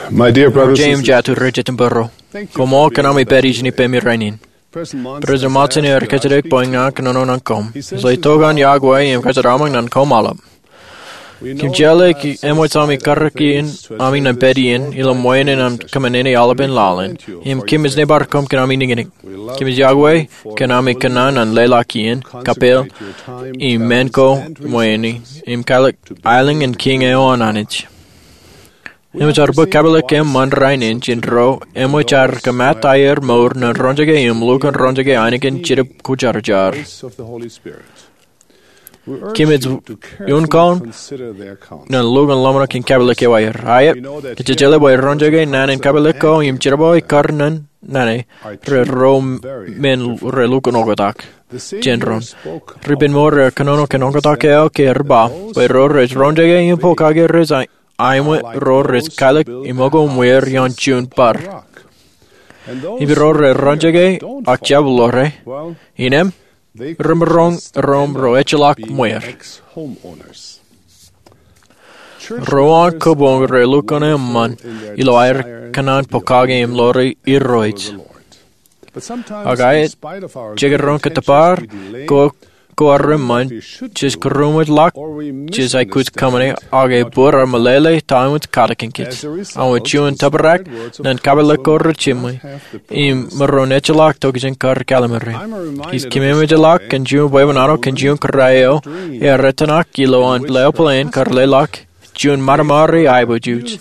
My dear brothers and James sisters, jatu rejetin burro. Como kanami peris ni pemi rainin. President Martin Kajadek Boinga Kanono Nankom. Zaitogan Yagway and Kajaramang Nankom Alab. Kim Jelek Emoitami Karakin, Amin and Bedian, Ilamoyan and Kamanini Alabin Lalin. Him Kim is Nebarkom Kanami Niginik. Kim is Yagway, Kanami Kanan and Lelakian, Kapel, Menko, Moyeni, Im Kalak, Isling and King Eon Anich. Imachar Kabalik Man Rainin, Jindro, Emochar Kamatayer Mor, Nan Ronjage, Lukan Ronjage, Anikin, Chirip Kujarjar. Kimid Yunkon, Nan Lugan Lomana King Kabalik Wire, Riot, Kijele by Ronjage, Nan and Kabaliko, Im Chiraboy, Karnan, Nane, Rome Men Relukan Ogodak. Genron. Ribin Mor, Kanono Kanogatake, Kerba, by Rores Ronjage, Impokage Resign. Aimwe Rores Kalak Imogo Muer Yon Chun Par. Ibirore Ronjage, Akjablore, Inem, Rumrong Rom Roechelak Muer. Roan Kobong Relukone Man, Iloir Kanan Pokage im Lori Irroids. Agayet, Jiggeron Katapar, Go. Goarman, Jis Kurumut Lak, Jis I could come Age Bur or Malele, time with Katakin kits. I would chew and tabarak, then Kabalak or Chimway. Im Maronechalak Tokijin Kar Calamari. He's Kimimidalak and June Wavanaro can June Karayo, Retanak, Kilo and Leopolane, Karlelak, June Maramari, Ibo Jutes.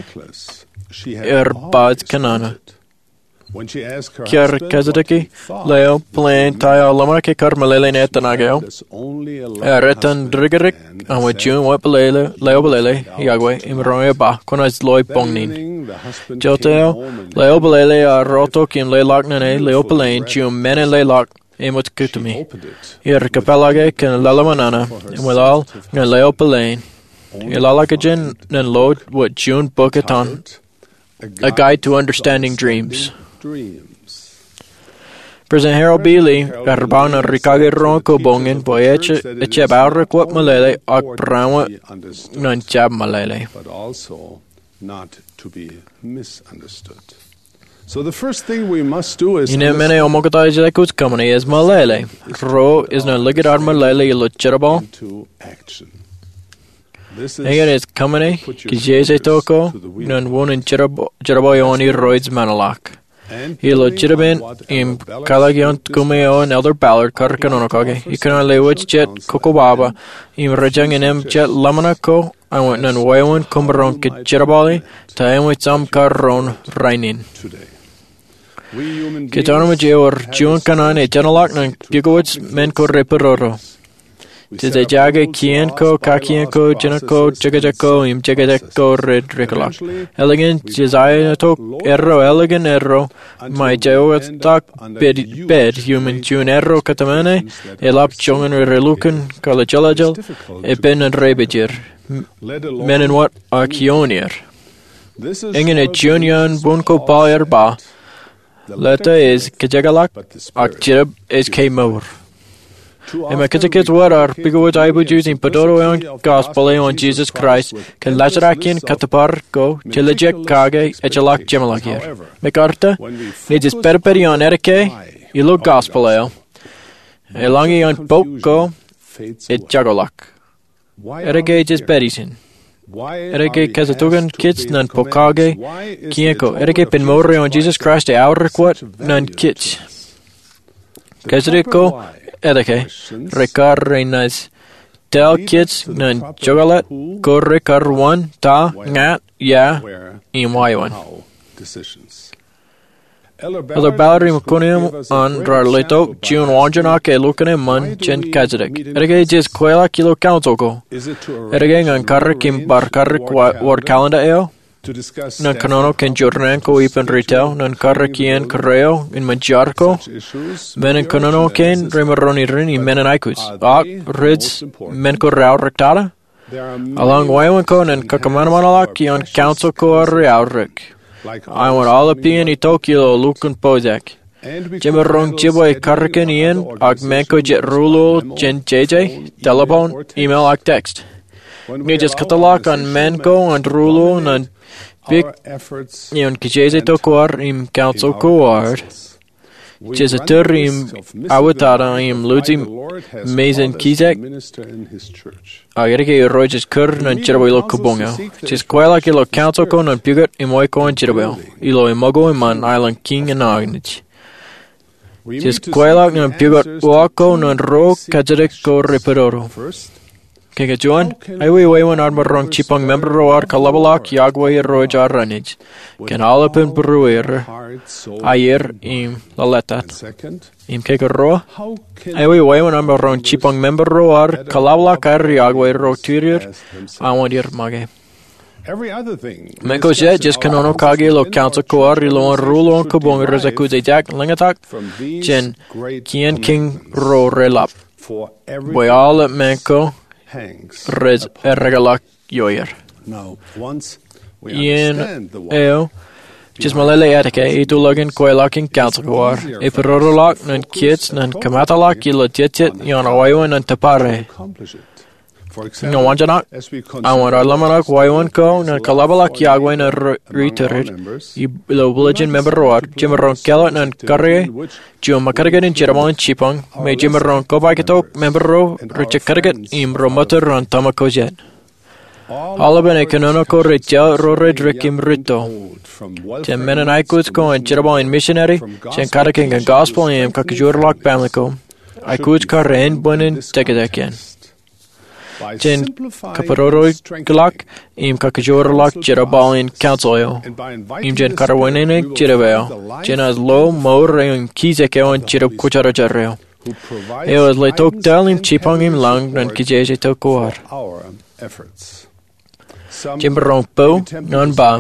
Bad Kanana. Kiar Kazadaki, Leo, Plain, Taya, Lamaki, Carmelele, Netanagel, Retan Drigerik, and with June Wapalele, Leo Balele, Yagwe, Imroya Ba, Konas Loy Bongnin. Joteo, Leo Balele, Rotok, in Leylak Nane, Leo Palain, June Mene Leylak, Emot Kutumi. Here Capelage, can Lalamanana, and with all, and Leo Palain. Ilalakajan, and Lord, what June Boketon. A Guide to Understanding Dreams. President Harold Bealey, Arbana Ricage Ronco Bongen, Boyeche, Echebarek, what Malele, Ak Brawa, non Chab Malele. But also not to be misunderstood. So the first thing we must do is. In a many Omogata Jakus company is Malele. Ro is no Ligadar Malele, Lucherable. Here is company, Kijese Toko, non one in Jeraboyoni Roids Manalak. He Chirabin in Kalagion Kumeo and Elder Ballard Karkanonokage. He can only which jet Kokobaba, in Rajang and M jet Lamanako. I went non Wayon Kumbaron Kitcherabali, time with some Karon Rainin. Kitanamaji or June Kanan, a Janalak and Pugowitz Menko Reperoro. Tis a Jage Kienko, Kakienko, Jenako, Jagajako, Im Jagadeko, Red Ricolak. Elegant, Jesiah Tok, Erro, Elegant Erro, my Jaotak, bed, human June Erro, Katamane, Elap Chongan Relucan, Kalachalajal, a Ben and Rebejir. Men in what Archeonier. Ingen a Junion Bunko Bayer Ba. Letter is Kajagalak, Akjib is K-Mower. And my kids what are bigwood I would use in Padoro on Gospel on Jesus Christ, can Lazarakian Kataparko, Chilajek Kage, Echalak Gemalakir. Macarta, needs his perperi on Erike, you look Gospel ale. Elongi on Boko, it Jagolak. Erike is Berisin. Erike Kazatugan kids nan Pokage, Kienko, Erike Pinmore on Jesus Christ, the Auriquat, nan kits. Kazariko. Edeke, Rekar Reinas, Tel Kits, Nan Jogalet, Go Rekar 1, Ta, Ngat, Ya, Y1. Elder Ballery Mukunium on Rarleto, June Wanjanak, a Lukanem Mun, Chen Kazadek. Edeke is Quela Kilo Councilco. Edeke on Karakim Barkarik War Calendar Ale. Non Canono can Jornanko even retail, non Karakian Correo in Majarco, Men and Canono can Remaroni Rini, Men and Ikus, Ak, Rids, Menko Rao Rectata, along Wayanko and Kakamanalaki on Council Core Riauric. I want all the Pian Itokilo, Lucan Pozak. Jimarong Jiboy Karakan Ian, Ak Menko Jet Rulo, Jen JJ, telephone, email, ak text. Ni just katalak an menko an rulo an big yon kijeze to kuar im council kuar. Jes a tur im awatara im ludi mezen kizek. Agerike rojes kur nan chirabelo kubonga. Jes kwaila kilo council ko nan pugat im oiko an chirabel. Ilo imago man island king and agnich. Jes kwaila nan pugat wako nan ro kajadek ko reperoro. Kega Juan, aiwi waiwan armarong chipang member roar kalabalak yagway rojar ranij. Ken alapin bruer ayer im laletat. Im kega ro, aiwi waiwan armarong chipang member roar kalabalak ayer yagway roturir awandir mage. Menko jet just kanono kage lo council koar ilo on rulo on kubong rezakuze jak lingatak jen kien king ro relap. Boy all at menko Rez regalak yoyer. Ien eo, just malele etike, itulagen koelakin councilwar, iperorolak nan kids nan kamatalak ilo tietit yon awaiwan nan tapare. No wanjanak, awan arlamanak waiwan ko nan kalabalak yagway nan riturit, ilo bulletin member roar, jimaron kelot nan karre, Jum makargan chiraman chipang, may jimaron kobakitok member ro, richakargat im romotor ran tamakojet. Alaban economico richa ro redrikim rito. Ten Mennonites ko and chiraban missionary, chen karaking and gospel im kakajurlak pamliko. I could karen bonin tekedakian. Jen kaparoro glak im kakajorlak jirabalin councilio. Im jen karawinene jirabeo. Jen as low more im kizekeo and jirab kucharajareo. Eo as letok tel im chipang im lang nan kijeje to kuar. Jimbarong po non ba.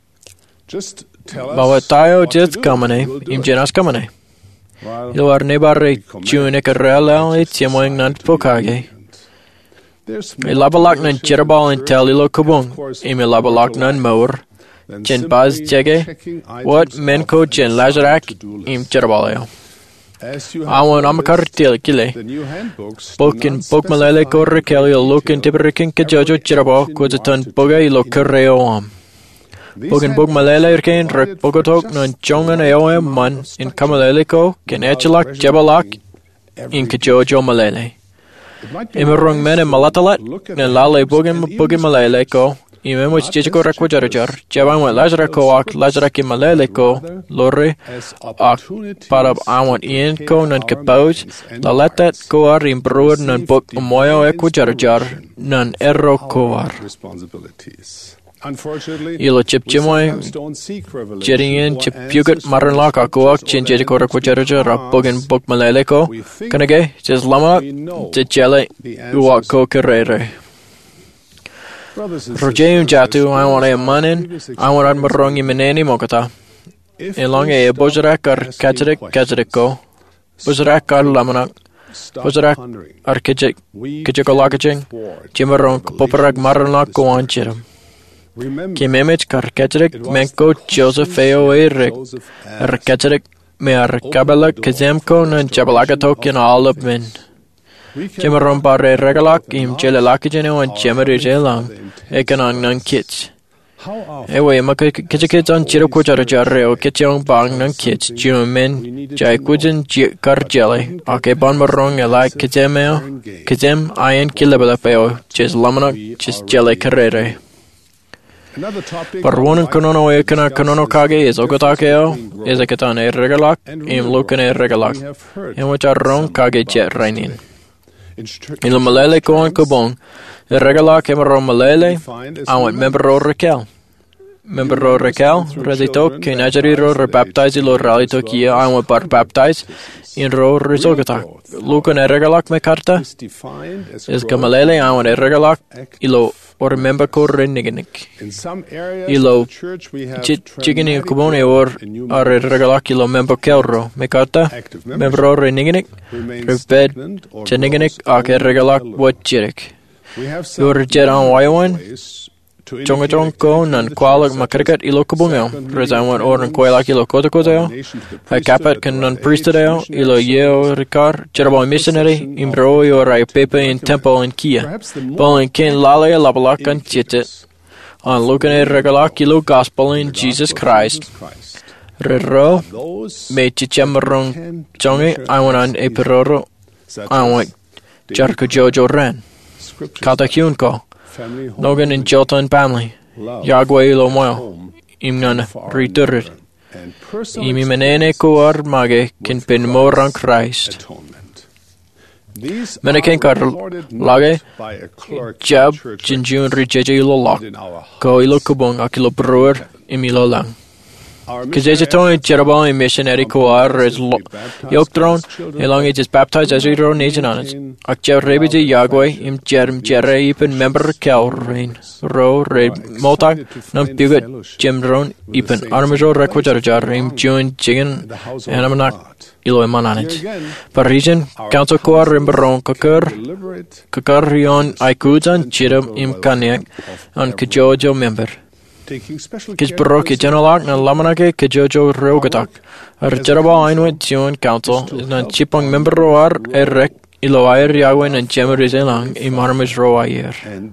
Bawatayo jet kamane im jenas kamane. Ilo ar nebare june karela itiemoing nan pokage. Ilabalak nan jirabal in telilo kubung. Im ilabalak nan mower. Jen baz jege. What menko jen lazarak im jirabaleo. Awan amakar tilkile. Bokin bokmalele korrekeli lokin tiberikin kajojo jirabo kuzaton boga ilo kerreo am. Bokin bokmalele irken rek bogotok nan jongan eoem man in kamalele ken echelak jabalak in kajojo malele. Imerong mene malatalat, nen lale bugin malele ko, imemwich jichiko rekwajarajar, jabang wa lajra ko ak lajra ki malele ko, lore ak parab awant ien ko nan kapoj, laletat ko ar imbruer nan buk umoyo ekwajarajar, nan erro ko ar. Ilo chip chimoy, jeringin chip pugat maranlak akuak chin jejiko rekwajarajar ak bugin buk malele ko, kanage, jes lama, jejele uwak ko kerere. Rojeum jatu, awan e manin, awan ad marongi meneni mokata. Elong e bojarak ar kajarik ko, bojarak ar lamanak, bojarak ar kijikolakajing, jimarong poparak maranlak ko anchiram. Kimemich kar kajarik menko Joseph eo erik, ar kajarik me ar kabalak kazemko nan jabalakatok in all of men. Jimaron pare regalak im jelelakijeno and jemari jelang, ekanang nan kits. Ewe maka kijikits on chirukujarajarre o kitchong bang nan kits, jumen, jaikujin kar jelly, ake bon marong elai kizemeo, kizem ayan kilabalapeo, jes lamanak, jes jelly carrere. Parwonan konono ekana konono kage is ogotakeo, is ekatan e regalak, im lukan e regalak, in which are rong kage jet rainin. In the Malele Koan Kubong, the regala Cameron Malele, I went member Raquel. Member Raquel, Rezitok, Kinajari rebaptize lo Ralito Kia, I went bar baptize in ro Rizogata. Lucan a regalak Mekarta is Gamalele, I went a regalak, ilo or member ko Reniganik. Ilo Chigini Kubone or a regalak ilo member Kelro, Mekarta, member Reniganik, Rebed, Cheniganik, Ake regalak what Jirik. Your jet on Y1. chongachong ko nan kwalak makarikat ilo kubungeo, rezawan or nan kwalak ilo kotakoteo, hay kapat kan nan priestadeo, ilo yeo rikar, cherabo missionary, imbro yo rai pepe in temple in kia, bol in kin lale labalak an titit, on lukane regalak ilo gospel in Jesus Christ. Rero, me chichamrong chongi, I want an eperoro, I want jarko jojo ren, katakyun ko. Nogan in Jilton family, Yagwe ilo moyo, imnan riturit, imi menene kuar mage kin pin morang Christ. Menekin kar lage, jab jinjun rijeje ilo lok, ko ilo kubong akilo brewer imilo lang. Kajeton Jerabal missionary koar is yoktron, along it is baptized as a nation on it. Akjer rebiji Yagwe im jerm jere ipen member kelrain ro red motak non puget jimron ipen armajo requajar im jun jigen anamanak ilo mananit. Parisian council koar rimberon kakarion aikudan jiram im kaniak on kajojo member. Kis baroque generalak na lamanake kajojo rogatak. Archeraba ainwet tion council is nan chipong member roar erek iloair yagwen and jemeris elang imarmis roair.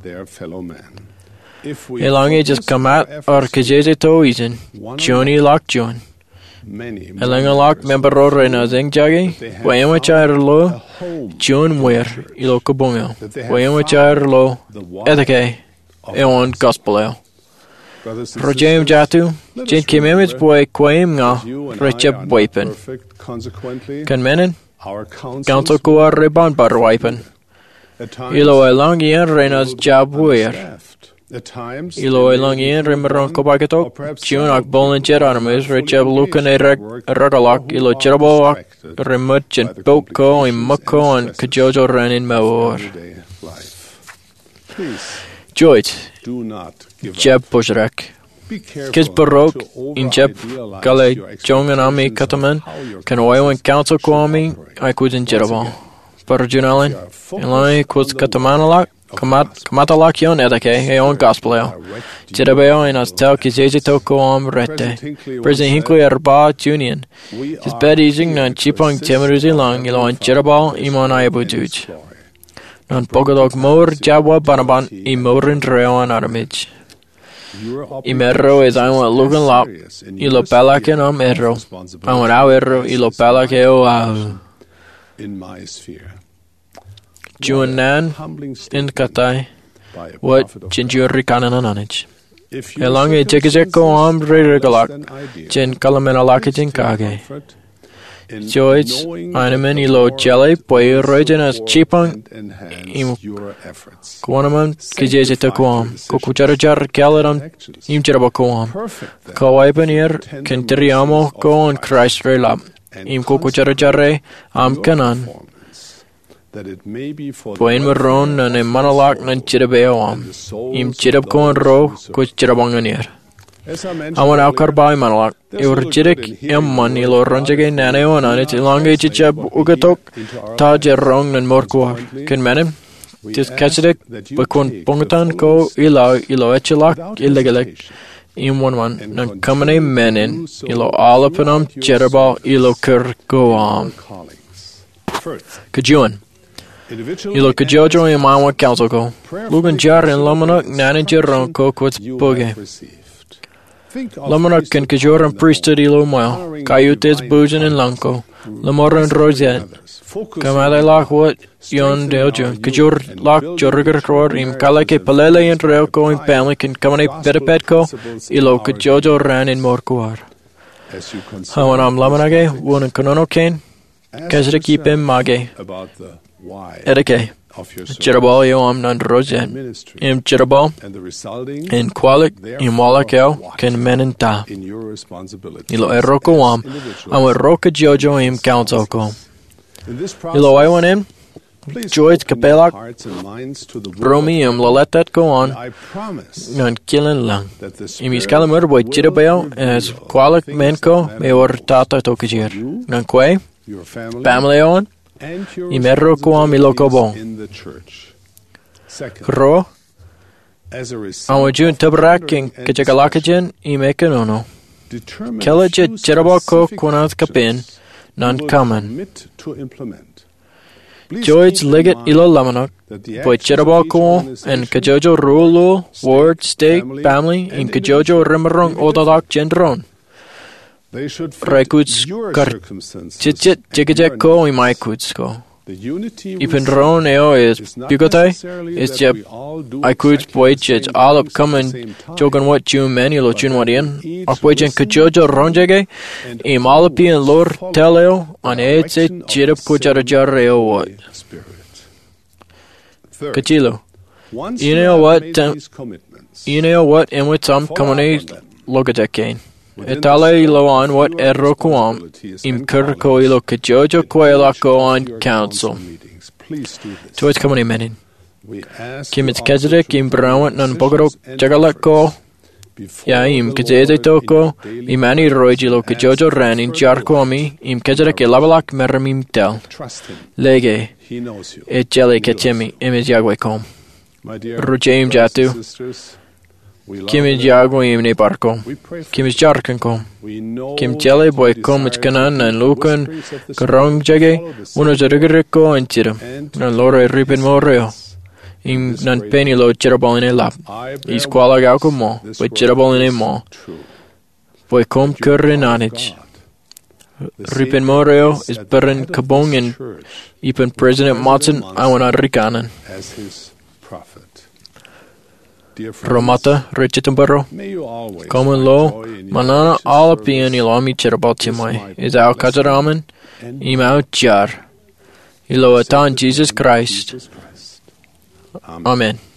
Elang just kamat or kajeje to izin, Joni lak Jon. Elang lak member roar na zengjagi, wayama chair lo, Jon wer ilo kabungo, wayama chair lo, etake, eon gospeleo. Rojem jatu, jin kimemits boy quaim nga, rechep wipen. Kan menen, council kuar reban bar wipen. Ilo elang ien renas jab weir. Ilo elang ien remeron kobaketok, jun ak bolen jet armes, rechep lukan regalak, ilo cherabo ak remut jen boko im mako and kajojo renin mawor. Joit, Jeb Bojrek. Kis Barok, in Jeb Gale Jongan Ami Kataman, can oil council kwami, I could in Jerabo. Parjunalin, Eloi quotes Katamanalak, Kamatalak yon edake, eon gospeleo. Jerabeo in as tel kizezito koam rete. President Hinkley Arba Junion. His bed easing nan chipong temeruzi long, Elon Jerabo, Imon Iabuduj. Non pogodog mor jabwa banaban I morin dreon aramij. Imerro is I want lugan lap, ilo palaken am erro. I want au erro, ilo palakeo au. In my sphere. Juan nan, in katai, what jinjuri kanananich. Elong a jigajeko am regalak, jin kalamenalakajin kage. Joits, Eineman ilo jelly, boy rogen as chipang, im quanaman, kijezita quam, kokucharajar calaram, im jerabacoam. Kawaipanir, kenteriamo, go on Christ relap, im kokucharajare, am canan. Boin maron and a manalak nan chirabeoam, im chirabcoan ro, coach chirabanganir. Awan aukar bai manalak. Eurjirik man ilo ronjage naneo anit ilonge chichab ugatok ta jerong nan morkuar. Ken manim? Tis kachidik bakun pongatan ko ilo echilak illegalek. Im11 nan kamane menin ilo alapanam jerabal ilo kurgoam. Kajuan. Ilo kajojo imawa council ko. Lugan jar in lamanok nanajerong ko quits boge. Lamanok can kajoran priesthood ilo moil. Kayutes bujan in lanko. Lamoran roset. Kamade lak what yon deljo. Kajor lak jorriger roar im kalake palele and relko in family can kamane pedapetko. Ilo kajojo ran in morkuar. Hawanam lamanage, one kanono kane. Kajra keep him mage. Edeke. Jerabal yoam nan roset. Im jerabal. In qualik im walakel can menenta. Ilo eroko am. Awa roka jojo im council ko. Ilo I want him. Joyt kapelak. Bromium laletet go on. Nan killen lang. Imis kalamur boy jirabel as qualik menko meor tata tokajir. Nan kwe. Family on. Imerro koam ilokobon. Ro. as a Awa result jun of tabarak in pondering and kajagalakajan I mekanono. determine Kela je few jerabako specific kunaz kapin actions nan you will kamen. commit to implement. Please Joids keep in liget mind ilo lamanok. that the Boy actions of each jerabako and organization, kajojo rulu ward state, state family in kajojo individual rimarong may be odadak gendron. they should fit Raikuts your kar circumstances chit and your jigajako I needs. maikutsko. The unity we Ipendron eo is seek is not bigotai necessarily is that jeb we all do I could exactly boy the judge same all things up at coming the same time, jogan what you many lo jun what in each of boy jen listen kajojo ronjege and I malapi and lor follow teleo on the etse direction of jirap the ko same jarajaro what. Holy Spirit. Third, Kachilo. once You you know have what, made these commitments, You know what in with some follow up commonly on them. logajakain. Within Etale the ilo scope on of what your errokuam responsibilities im and kurko callings, ilo kajojo in ko ilo relation ko to on your council. meetings. Please do this. So it's coming menin. We ask Kim you it's also kajere to kim bring brawant nan decisions bogoro and jagalak ko efforts before ya im the kajeze Lord toko in your daily imani prayers roji lo and kajojo ask ran in for jarko the ami im light kajere of ke our labalak meramim tel. Trust Him. Lege He knows you. et jele He loves kachemi you. imiz yagwe kom. My dear Rujaim brothers and jatu. sisters, we love Kim and is yagwe im ne barko. we pray for Kim you. is jarkan kom. We know Kim jele that boy you kom desire ich kanan to nan keep the lukan whisperings of the karong Spirit, jage follow the uno Spirit, jarigiriko en tiram. and to Nan loro ripen moreo. Im nan peni lo jirabolin e lap. I bear Is kwala witness gauko mo. this Boy word jirabolin e is mo. true. Boy kom That you are kurren of anich. God. The Ripen Savior moreo is is at the berren head of kabong this en church ipen President Monson awana rikanen. as His prophet. Dear friends, Romata Richitenboro. may you always Common find law, joy in your manana righteous alla service pieni lomi cherabatimai. Is our kajaramen, and imau jar. Ilo atan Jesus Christ. Jesus Christ. Amen.